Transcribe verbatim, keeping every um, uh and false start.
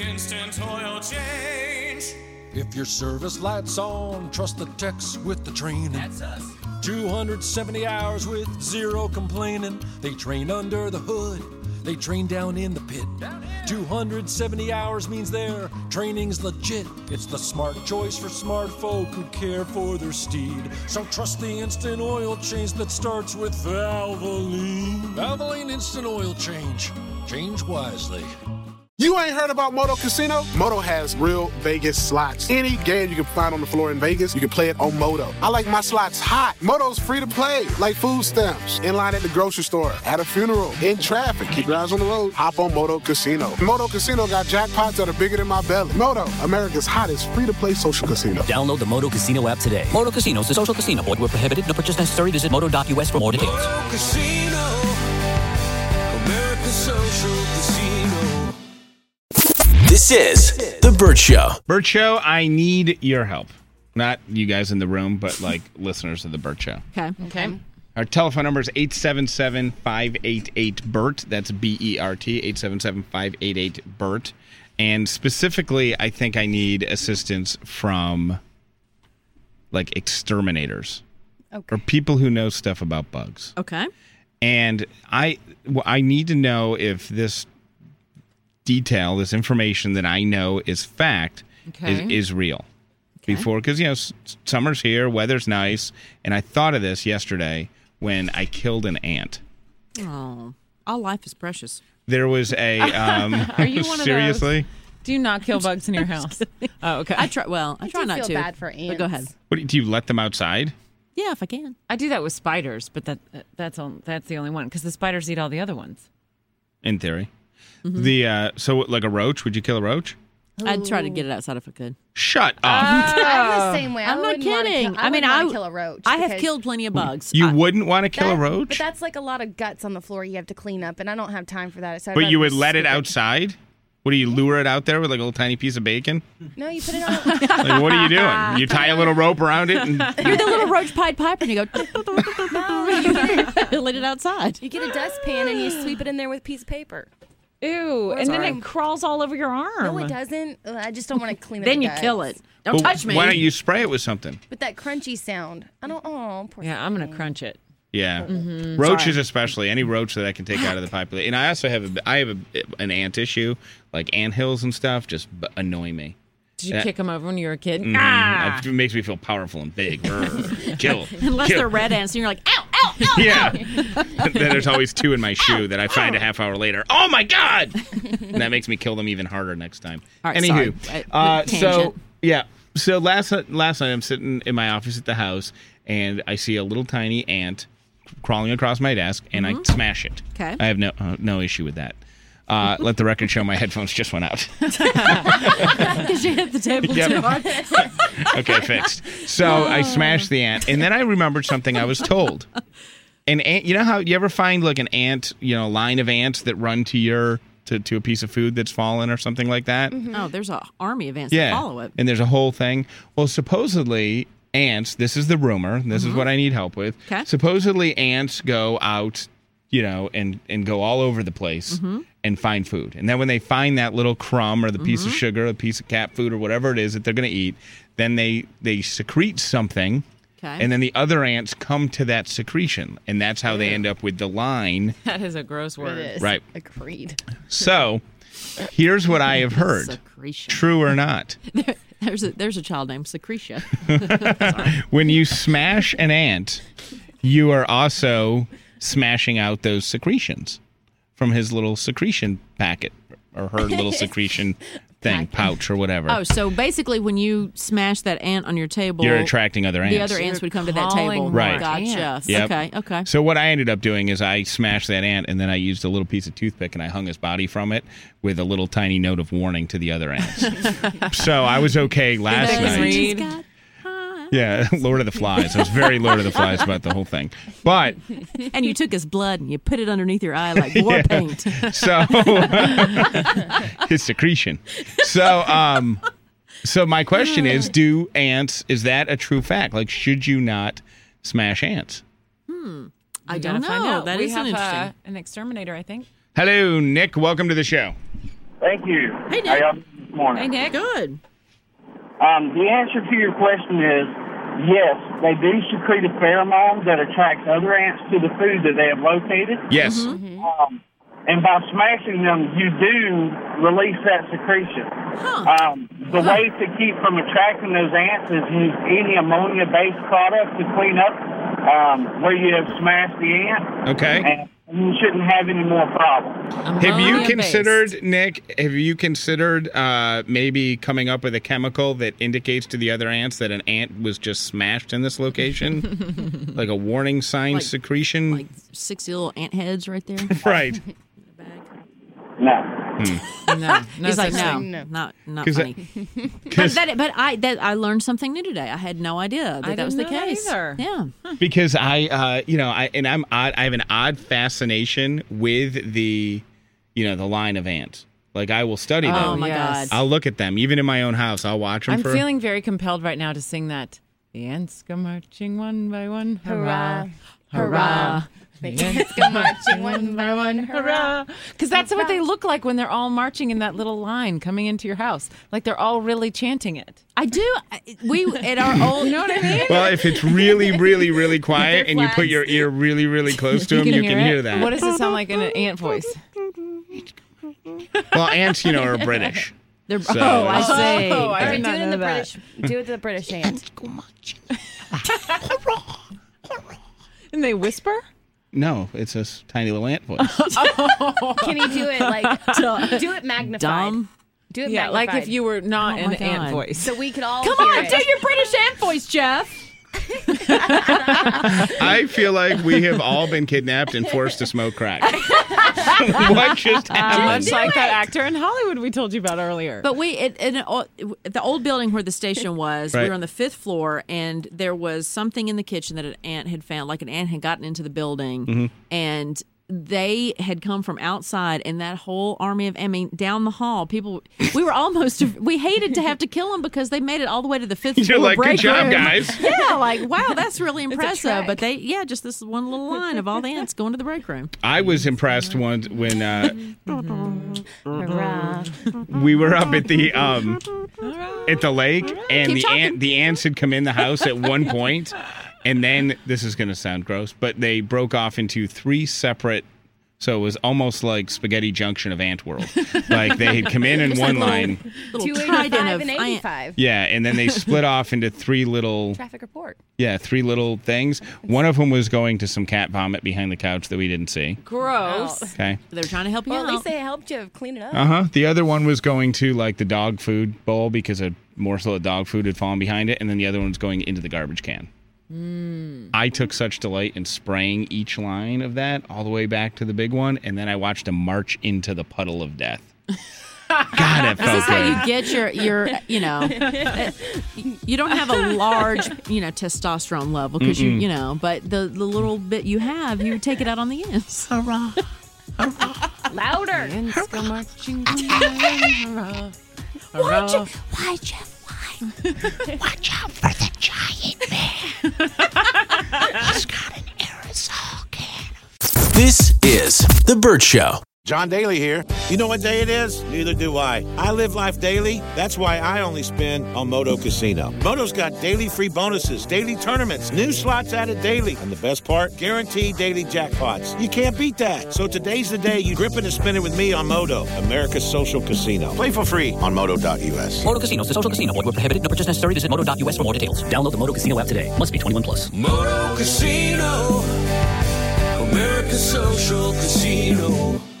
instant oil change. If your service light's on, trust the techs with the training. That's us. two hundred seventy hours with zero complaining. They train under the hood. They train down in the pit. two hundred seventy hours means their training's legit. It's the smart choice for smart folk who care for their steed. So trust the instant oil change that starts with Valvoline. Valvoline Instant Oil Change. Change wisely. You ain't heard about Moto Casino? Moto has real Vegas slots. Any game you can find on the floor in Vegas, you can play it on Moto. I like my slots hot. Moto's free to play, like food stamps. In line at the grocery store, at a funeral, in traffic. Keep your eyes on the road. Hop on Moto Casino. Moto Casino got jackpots that are bigger than my belly. Moto, America's hottest free-to-play social casino. Download the Moto Casino app today. Moto Casino is a social casino. Void where prohibited. No purchase necessary. Visit moto dot u s for more details. Moto Casino, America's social casino. This is The Bert Show. Bert Show, I need your help. Not you guys in the room, but like listeners of The Bert Show. Okay. Okay. Our telephone number is eight seven seven, five eight eight, B E R T. That's B E R T, eight seven seven, five eight eight, B E R T. And specifically, I think I need assistance from like exterminators. Okay. Or people who know stuff about bugs. Okay. And I, well, I need to know if this detail, this information that I know is fact, Okay. is, is real. Okay. Before, because, you know, s- summer's here, weather's nice, and I thought of this yesterday when I killed an ant. Oh, all life is precious. There was a, um, Are you one of seriously? those? Do not kill bugs in your house. Oh, okay. I try. Well, I, I try do not feel to. bad for But ants. go ahead. What, do you let them outside? Yeah, if I can. I do that with spiders, but that that's all, that's the only one because the spiders eat all the other ones. In theory. Mm-hmm. The uh, so, like a roach, would you kill a roach? I'd try to get it outside if I could. Shut up. I'm the same way. I I'm not wouldn't wanna kidding. Kill, I I, mean, mean, I I- kill a roach. I have because killed plenty of bugs. you I- wouldn't want to kill that- a roach? But that's like a lot of guts on the floor you have to clean up, and I don't have time for that. So I'd But rather you would be let it stupid. outside? What do you lure it out there with like a little tiny piece of bacon? No, you put it on. Like, what are you doing? You tie a little rope around it and You're the little roach Pied Piper, and you go. No, you get, Let it outside. you get a dustpan and you sweep it in there with a piece of paper. Ew! And then it crawls all over your arm. No, it doesn't. Ugh, I just don't want to clean it. Then you kill it. Don't Well, touch me. Why don't you spray it with something? With that crunchy sound. I don't. Oh, poor Yeah, I'm gonna thing. crunch it. Yeah, Mm-hmm. roaches especially. Any roach that I can take out of the population. And I also have a, I have a, an ant issue, like anthills and stuff, just b- annoy me. Did you Yeah. kick them over when you were a kid? Mhm. Ah! It makes me feel powerful and big. Brr. Kill. Unless Kill. they're red ants, and you're like, ow, ow, ow. Yeah. Then there's always two in my shoe that I find a half hour later. Oh my god! And that makes me kill them even harder next time. All right, Anywho, sorry. Uh, uh, so tangent. yeah, so last last night I'm sitting in my office at the house and I see a little tiny ant crawling across my desk and I smash it. Okay. I have no uh, no issue with that. Uh, let the record show my headphones just went out. Because you hit the table Yep. too hard. Okay, fixed. So I smashed the ant, and then I remembered something I was told. An ant, you know how you ever find like an ant, you know, line of ants that run to your to, to a piece of food that's fallen or something like that? Oh, there's an army of ants Yeah, that follow it. and there's a whole thing. Well, supposedly ants. This is the rumor. This is what I need help with. Okay. Supposedly ants go out, you know, and and go all over the place and find food. And then when they find that little crumb or the piece of sugar, a piece of cat food or whatever it is that they're going to eat, then they they secrete something. Okay. And then the other ants come to that secretion, and that's how they end up with the line. That is a gross word. It is. Right. Agreed. So, here's what I have heard. Secretion. True or not? There's a there's a child named Secretia. When you smash an ant, you are also smashing out those secretions from his little secretion packet or her little secretion thing, pouch or whatever. Oh, so basically, when you smash that ant on your table, You're attracting other ants. the other ants You're would come to that calling table. more Right. Gotcha. ants. Yep. Okay. Okay. So what I ended up doing is I smashed that ant, and then I used a little piece of toothpick, and I hung his body from it with a little tiny note of warning to the other ants. So I was okay last Did they night. read? She's got- Yeah, Lord of the Flies. I was very Lord of the Flies about the whole thing. But And you took his blood and you put it underneath your eye like war Yeah. paint. so his secretion. So um so my question is, do ants, is that a true fact? Like, should you not smash ants? I We don't gotta find know. out. That we is have an uh, interesting. an exterminator, I think. Hello, Nick. Welcome to the show. Thank you. Hey, Nick. How y'all morning? Hey, Nick. Good. Um, the answer to your question is yes, they do secrete a pheromone that attracts other ants to the food that they have located. Yes. Mm-hmm. Um, and by smashing them, you do release that secretion. Huh. Um, the huh. way to keep from attracting those ants is use any ammonia-based product to clean up um, where you have smashed the ant. Okay. And you shouldn't have any more problems. Have you considered, Nick, have you considered uh, maybe coming up with a chemical that indicates to the other ants that an ant was just smashed in this location? Like a warning sign Like- secretion? Like sixty little ant heads right there. Right. No. Hmm. No, no He's like, such no, thing. not not 'Cause funny. I- but that, but I that I learned something new today. I had no idea that I that was the didn't know that case. either. Yeah. Because I, uh, you know, I and I'm odd. I have an odd fascination with the, you know, the line of ants. Like I will study them. Oh my yes. God. I'll look at them, even in my own house. I'll watch them. I'm for, feeling very compelled right now to sing that. The ants go marching one by one. Hurrah. Hurrah. The ants go marching one by one. Hurrah. Because that's what they look like when they're all marching in that little line coming into your house. Like they're all really chanting it. I do. We at our old. You know what I mean? Well, if it's really, really, really quiet and you put flags. your ear really, really close to them, you can hear it? that. What does it sound like in an ant voice? Well, ants, you know, are British. They're, So- oh, I see. Oh, I All right, did do not it in know the that. British. Do it the British ant. And they whisper? No, it's a s- tiny little ant voice. Can you do it like do it magnified? Dumb. Do it Yeah, magnified. like if you were not Oh in my an ant God. voice. So we could all Come hear on, it. do your British ant voice, Jeff. I feel like we have all been kidnapped and forced to smoke crack. What just Uh, happened? much like that actor in Hollywood we told you about earlier. But we at, at, an o- at the old building where the station was, Right. we were on the fifth floor, and there was something in the kitchen that an ant had found. Like an ant had gotten into the building, Mm-hmm. and they had come from outside, and that whole army of, I mean, down the hall, people. We were almost. We hated to have to kill them because they made it all the way to the fifth You're floor. like, good break job, room. guys. Yeah, like wow, that's really a impressive. trek. But they, yeah, just this one little line of all the ants going to the break room. I was impressed once when uh, Hurrah. we were up at the um, at the lake, and Keep the talking. ant the ants had come in the house at one point, and then this is going to sound gross, but they broke off into three separate. So it was almost like Spaghetti Junction of Ant World. Like they had come in in one line, Little two trident eighty-five of and ant. eighty-five. yeah, and then they split off into three little, Traffic report. yeah, three little things. One of them was going to some cat vomit behind the couch that we didn't see. Gross. Okay. They were trying to help you Well, out. at least they helped you clean it up. Uh huh. The other one was going to like the dog food bowl because a morsel of dog food had fallen behind it, and then the other one was going into the garbage can. Mm. I took such delight in spraying each line of that all the way back to the big one, and then I watched them march into the puddle of death. God, it This felt is how good. you get your, your you know, uh, you don't have a large, you know, testosterone level because you, you know, but the, the little bit you have, you take it out on the ends. Hurrah. Louder. Ants go marching one by one. Hurrah. Why, Hurrah. Je- why, Jeff? Why? Watch out for the giant man. He's got an aerosol can. This is The Burt Show. John Daly here. You know what day it is? Neither do I. I live life daily. That's why I only spin on Moto Casino. Moto's got daily free bonuses, daily tournaments, new slots added daily. And the best part? Guaranteed daily jackpots. You can't beat that. So today's the day you grip it and spin it with me on Moto, America's social casino. Play for free on moto dot u s. Moto Casino, the social casino. Void where prohibited. No purchase necessary. Visit moto dot u s for more details. Download the Moto Casino app today. Must be twenty-one plus. Moto Casino, America's social casino.